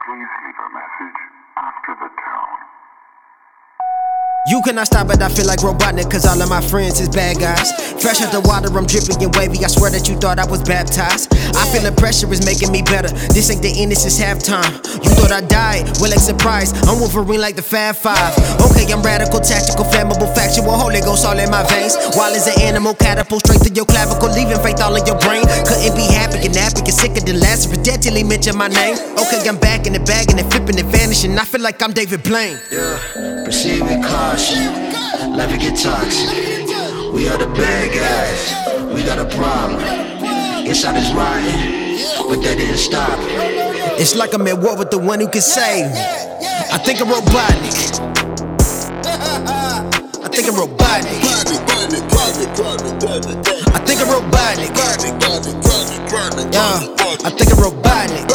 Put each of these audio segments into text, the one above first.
Please leave a message after the tone. You cannot stop it, I feel like Robotnik, cause all of my friends is bad guys. Fresh out the water, I'm dripping and wavy, I swear that you thought I was baptized. I feel the pressure is making me better, this ain't the end, this is halftime. You thought I died, well like surprise, I'm Wolverine like the Fab Five. Okay, I'm radical, tactical, flammable, factual, Holy Ghost all in my veins. Wild as an animal, catapult straight to your clavicle, leaving faith all in your brain. Couldn't be happy and nappy, get sicker than Lazarus, dead till he mention my name. Okay, I'm back in the bag and flipping and vanishing, I feel like I'm David Blaine. Yeah, proceed with caution. Life it get toxic. We are the bad guys. We got a problem. Inside is rotten, but that didn't stop. It's like I'm at war with the one who can save me. I think I'm Robotnik. I think I'm Robotnik. I think I'm Robotnik. Yeah, I think I'm Robotnik.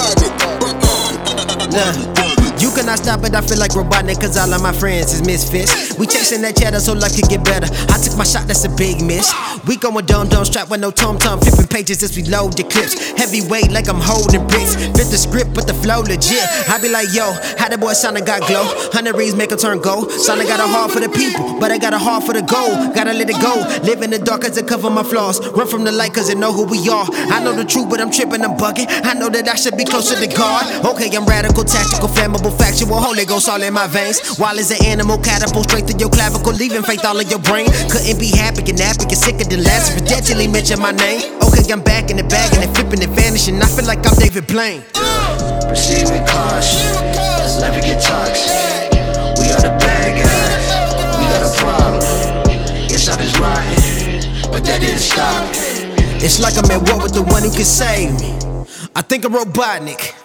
Nah. You cannot stop it, I feel like Robotnik, cause all of my friends is misfits. We chasing that cheddar so life could get better. I took my shot, that's a big miss. We going dumb strapped with no tom-tom, flipping pages as we load the clips. Heavyweight like I'm holding bricks. Flip the script, but the flow legit. I be like, yo, how the boy Sonic got glow? 100 reads make a turn gold. Sonic got a heart for the people, but I got a heart for the gold. Gotta let it go. Live in the dark cause it cover my flaws. Run from the light cause it know who we are. I know the truth, but I'm tripping, I'm bugging. I know that I should be closer to God. Okay, I'm radical, tactical, flammable, factual, Holy Ghost all in my veins. Wild as an animal, catapult straight to your clavicle, leaving faith all in your brain. Couldn't be happy and nappy, get sicker than Lazarus, dead till he mention my name. Okay, I'm back in the bag and flipping and vanishing, I feel like I'm David Blaine. Proceed with caution. Life it get toxic. We are the bad guys. We got a problem. Inside is rotten, but that didn't stop. It's like I'm at war with the one who can save me. I think I'm Robotnik.